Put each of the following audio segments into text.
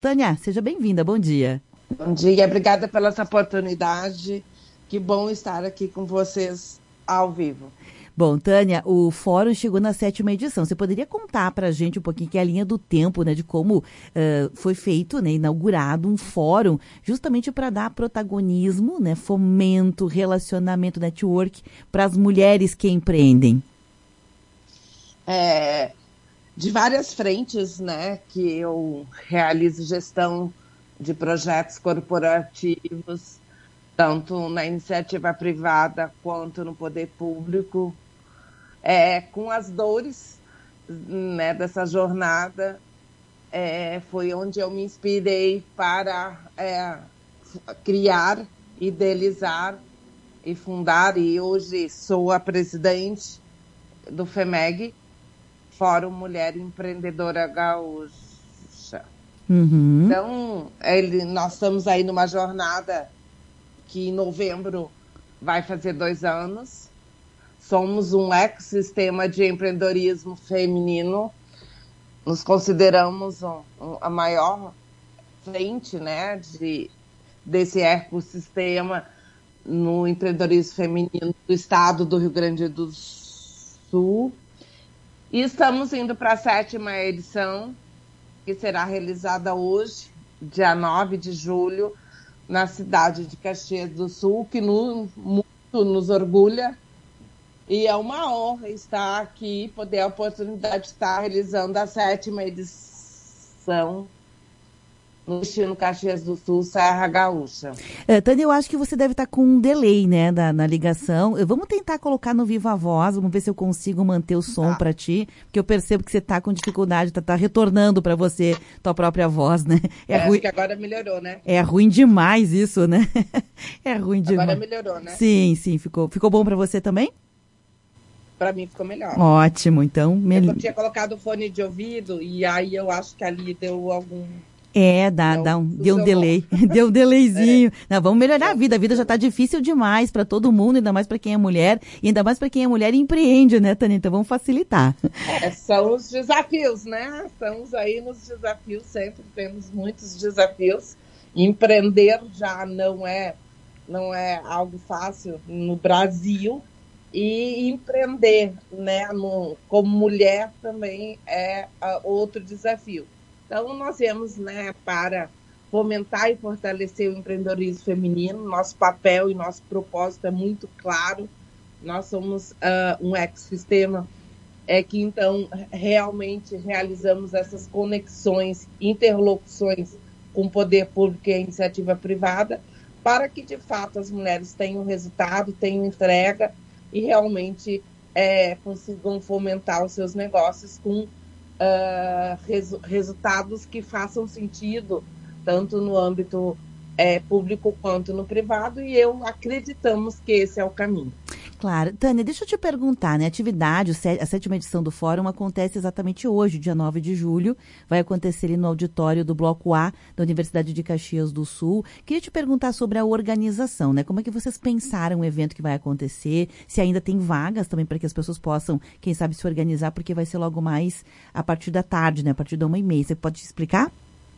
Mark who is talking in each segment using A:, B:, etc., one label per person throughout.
A: Tânia, seja bem-vinda, bom dia.
B: Bom dia, obrigada pela essa oportunidade. Que bom estar aqui com vocês ao vivo.
A: Bom, Tânia, o fórum chegou na 7ª edição. Você poderia contar para a gente um pouquinho que é a linha do tempo, né, de como foi feito, né, inaugurado um fórum justamente para dar protagonismo, né, fomento, relacionamento, network para as mulheres que empreendem?
B: De várias frentes, né, que eu realizo gestão de projetos corporativos, tanto na iniciativa privada quanto no poder público, com as dores, né, dessa jornada, foi onde eu me inspirei para criar, idealizar e fundar, e hoje sou a presidente do FEMEG, Fórum Mulher Empreendedora Gaúcha.
A: Uhum.
B: Então, nós estamos aí numa jornada que em novembro vai fazer 2 anos. Somos um ecossistema de empreendedorismo feminino. Nos consideramos a maior frente, né, desse ecossistema no empreendedorismo feminino do estado do Rio Grande do Sul. E estamos indo para a 7ª edição, que será realizada hoje, dia 9 de julho, na cidade de Caxias do Sul, que muito nos orgulha. E é uma honra estar aqui, poder a oportunidade de estar realizando a 7ª edição no destino Caxias do Sul, Serra Gaúcha.
A: Tânia, eu acho que você deve estar com um delay, né, na ligação. Vamos tentar colocar no Viva Voz, vamos ver se eu consigo manter o som para ti, porque eu percebo que você está com dificuldade, tá retornando para você tua própria voz, né?
B: Ruim. Acho que agora melhorou, né?
A: É ruim demais isso, né? É ruim demais.
B: Agora melhorou, né?
A: Sim, ficou bom para você também?
B: Para mim ficou melhor.
A: Ótimo, então...
B: Eu tinha colocado o fone de ouvido e aí eu acho que ali deu algum...
A: deu um delay, deu um delayzinho. Não, vamos melhorar a vida já está difícil demais para todo mundo, ainda mais para quem é mulher, e ainda mais para quem é mulher e empreende, né, Tânia? Então vamos facilitar.
B: São os desafios, né? Estamos aí nos desafios, sempre temos muitos desafios. Empreender já não é algo fácil no Brasil, e empreender, né, como mulher também é outro desafio. Então, nós viemos, né, para fomentar e fortalecer o empreendedorismo feminino. Nosso papel e nosso propósito é muito claro. Nós somos um ecossistema que, então, realmente realizamos essas conexões, interlocuções com o poder público e a iniciativa privada, para que, de fato, as mulheres tenham resultado, tenham entrega e realmente consigam fomentar os seus negócios com resultados que façam sentido, tanto no âmbito público quanto no privado, e acreditamos que esse é o caminho.
A: Claro. Tânia, deixa eu te perguntar, né? A atividade, a 7ª edição do Fórum acontece exatamente hoje, dia 9 de julho. Vai acontecer ali no auditório do Bloco A da Universidade de Caxias do Sul. Queria te perguntar sobre a organização, né? Como é que vocês pensaram o evento que vai acontecer? Se ainda tem vagas também para que as pessoas possam, quem sabe, se organizar, porque vai ser logo mais a partir da tarde, né? A partir da 1h30. Você pode te explicar?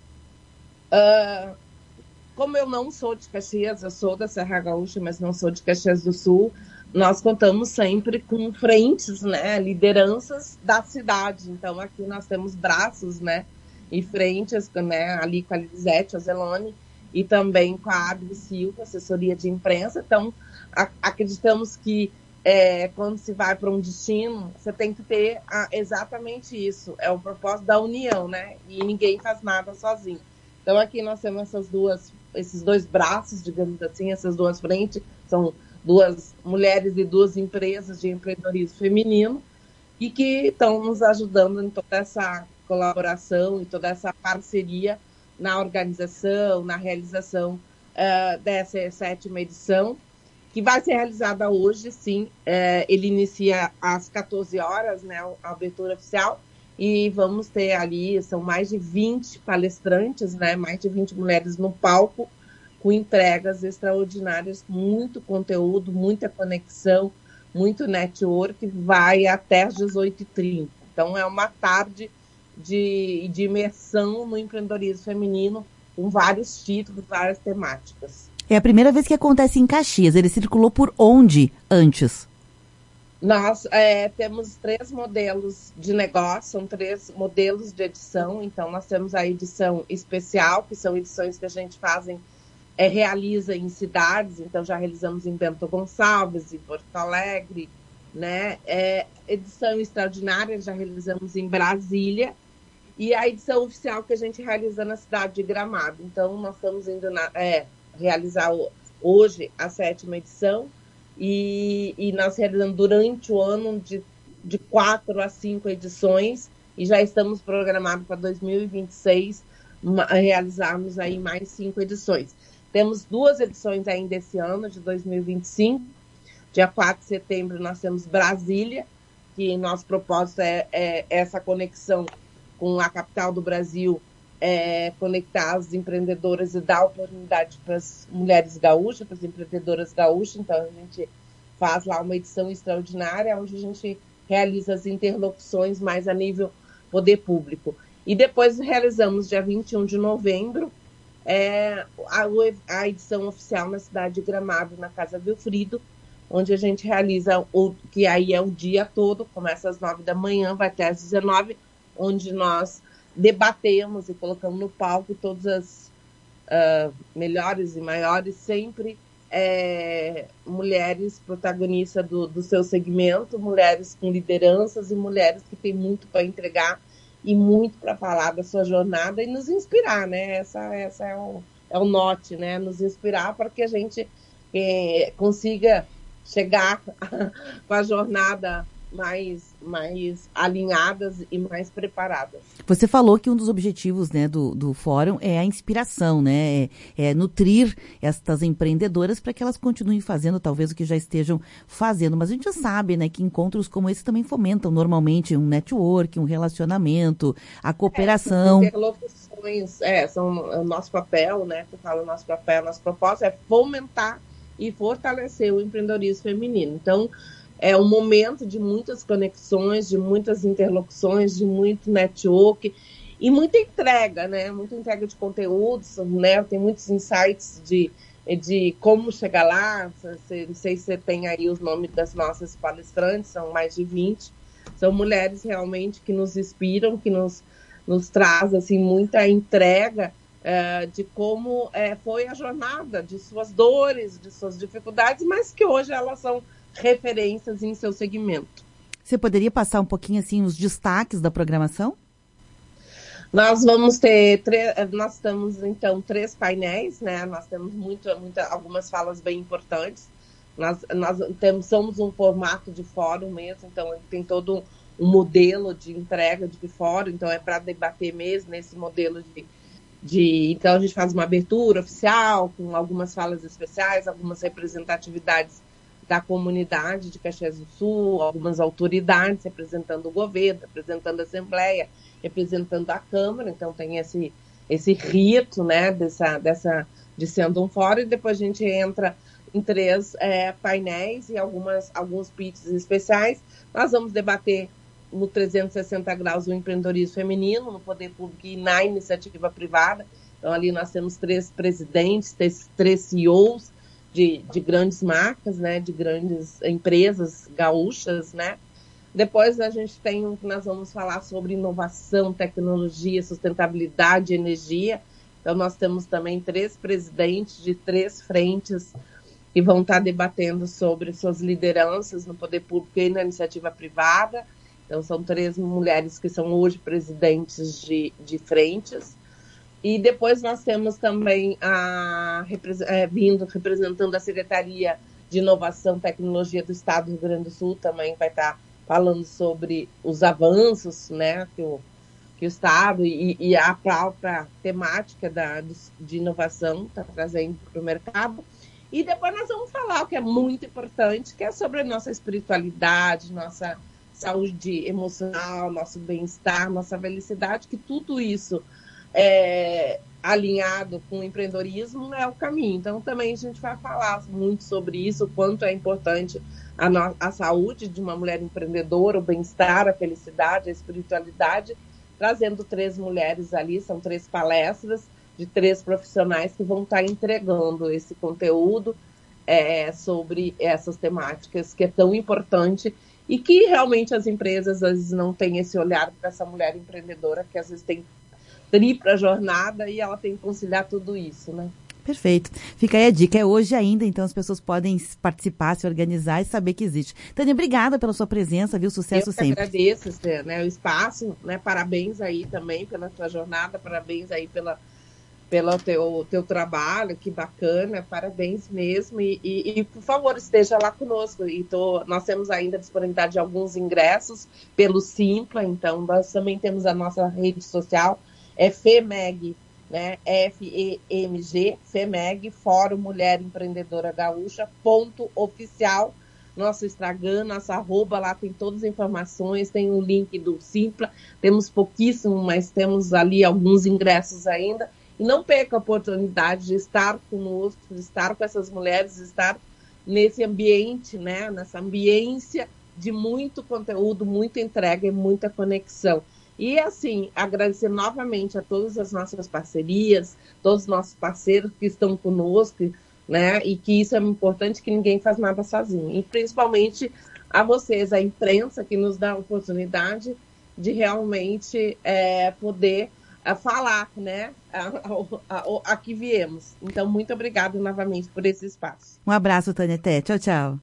B: Como eu não sou de Caxias, eu sou da Serra Gaúcha, mas não sou de Caxias do Sul, nós contamos sempre com frentes, né, lideranças da cidade. Então, aqui nós temos braços, né, e frentes, né, ali com a Lisete, a Zelone, e também com a Abby Silva, assessoria de imprensa. Então, acreditamos que quando se vai para um destino, você tem que ter exatamente isso. É o propósito da união, né, e ninguém faz nada sozinho. Então, aqui nós temos esses 2 braços, digamos assim, essas 2 frentes, são 2 mulheres e 2 empresas de empreendedorismo feminino, e que estão nos ajudando em toda essa colaboração e toda essa parceria na organização, na realização dessa 7ª edição, que vai ser realizada hoje, sim. Ele inicia às 14 horas, né, a abertura oficial, e vamos ter ali, são mais de 20 palestrantes, né, mais de 20 mulheres no palco, com entregas extraordinárias, muito conteúdo, muita conexão, muito network, vai até às 18h30. Então, é uma tarde de imersão no empreendedorismo feminino, com vários títulos, várias temáticas.
A: É a primeira vez que acontece em Caxias. Ele circulou por onde antes?
B: Nós temos 3 modelos de negócio, são 3 modelos de edição. Então, nós temos a edição especial, que são edições que a gente realiza em cidades. Então, já realizamos em Bento Gonçalves, em Porto Alegre, né? Edição extraordinária, já realizamos em Brasília. E a edição oficial que a gente realiza na cidade de Gramado. Então, nós estamos indo realizar hoje a 7ª edição. E nós realizamos durante o ano de 4 a 5 edições e já estamos programados para 2026 realizarmos aí mais 5 edições. Temos 2 edições ainda esse ano, de 2025. Dia 4 de setembro nós temos Brasília, que nosso propósito é essa conexão com a capital do Brasil, conectar as empreendedoras e dar oportunidade para as mulheres gaúchas, para as empreendedoras gaúchas. Então, a gente faz lá uma edição extraordinária, onde a gente realiza as interlocuções mais a nível poder público. E depois realizamos, dia 21 de novembro, a edição oficial na cidade de Gramado, na Casa Vilfrido, onde a gente realiza, que aí é o dia todo, começa às 9 da manhã, vai até às 19, onde nós debatemos e colocamos no palco todas as melhores e maiores, sempre mulheres protagonistas do seu segmento, mulheres com lideranças e mulheres que têm muito para entregar e muito para falar da sua jornada e nos inspirar, né? Essa é o norte, né? Nos inspirar para que a gente consiga chegar com a jornada mais alinhadas e mais preparadas.
A: Você falou que um dos objetivos, né, do fórum é a inspiração, né, é nutrir estas empreendedoras para que elas continuem fazendo talvez o que já estejam fazendo, mas a gente já sabe, né, que encontros como esse também fomentam normalmente um network, um relacionamento, a cooperação.
B: Interlocuções, são o nosso papel, né, que eu falo, nosso propósito é fomentar e fortalecer o empreendedorismo feminino. Então, é um momento de muitas conexões, de muitas interlocuções, de muito network e muita entrega, né? Muita entrega de conteúdos, né? Tem muitos insights de como chegar lá. Não sei se você tem aí os nomes das nossas palestrantes, são mais de 20. São mulheres realmente que nos inspiram, que nos traz assim, muita entrega de como foi a jornada, de suas dores, de suas dificuldades, mas que hoje elas são referências em seu segmento.
A: Você poderia passar um pouquinho assim os destaques da programação?
B: Nós vamos ter nós temos então 3 painéis, né? Nós temos algumas falas bem importantes. Nós somos um formato de fórum mesmo, então tem todo um modelo de entrega de fórum, então é para debater mesmo nesse modelo então a gente faz uma abertura oficial com algumas falas especiais, algumas representatividades da comunidade de Caxias do Sul, algumas autoridades representando o governo, representando a Assembleia, representando a Câmara. Então tem esse rito, né, de sendo um fórum, e depois a gente entra em 3 painéis e alguns pitches especiais. Nós vamos debater no 360 graus o empreendedorismo feminino, no poder público e na iniciativa privada. Então ali nós temos 3 presidentes, 3 CEOs, de grandes marcas, né, de grandes empresas gaúchas, né. Depois a gente nós vamos falar sobre inovação, tecnologia, sustentabilidade, energia. Então nós temos também 3 presidentes de 3 frentes que vão estar debatendo sobre suas lideranças no poder público e na iniciativa privada. Então são 3 mulheres que são hoje presidentes de frentes. E depois nós temos também representando a Secretaria de Inovação e Tecnologia do Estado do Rio Grande do Sul, também vai estar falando sobre os avanços, né, que o Estado e a própria temática de inovação está trazendo para o mercado. E depois nós vamos falar o que é muito importante, que é sobre a nossa espiritualidade, nossa saúde emocional, nosso bem-estar, nossa felicidade, que tudo isso alinhado com o empreendedorismo é o caminho. Então também a gente vai falar muito sobre isso, o quanto é importante a saúde de uma mulher empreendedora, o bem-estar, a felicidade, a espiritualidade, trazendo 3 mulheres ali, são 3 palestras de 3 profissionais que vão estar entregando esse conteúdo sobre essas temáticas que é tão importante e que realmente as empresas às vezes não têm esse olhar para essa mulher empreendedora que às vezes tem tripla jornada e ela tem que conciliar tudo isso, né?
A: Perfeito. Fica aí a dica. É hoje ainda, então as pessoas podem participar, se organizar e saber que existe. Tânia, obrigada pela sua presença, viu? Sucesso sempre.
B: Eu agradeço, né, o espaço, né? Parabéns aí também pela tua jornada, parabéns aí pelo teu trabalho, que bacana, parabéns mesmo. E por favor, esteja lá conosco. Nós temos ainda disponibilidade de alguns ingressos pelo Simpla, então nós também temos a nossa rede social, FEMEG, né? FEMG, FEMEG, Fórum Mulher Empreendedora Gaúcha, _oficial. Nosso Instagram, nossa arroba, lá tem todas as informações, tem o link do Simpla, temos pouquíssimo, mas temos ali alguns ingressos ainda. E não perca a oportunidade de estar conosco, de estar com essas mulheres, de estar nesse ambiente, né? Nessa ambiência de muito conteúdo, muita entrega e muita conexão. E, assim, agradecer novamente a todas as nossas parcerias, todos os nossos parceiros que estão conosco, né? E que isso é importante, que ninguém faz nada sozinho. E, principalmente, a vocês, a imprensa, que nos dá a oportunidade de realmente poder falar, né? A que viemos. Então, muito obrigada novamente por esse espaço.
A: Um abraço, Tânia. Até. Tchau, tchau.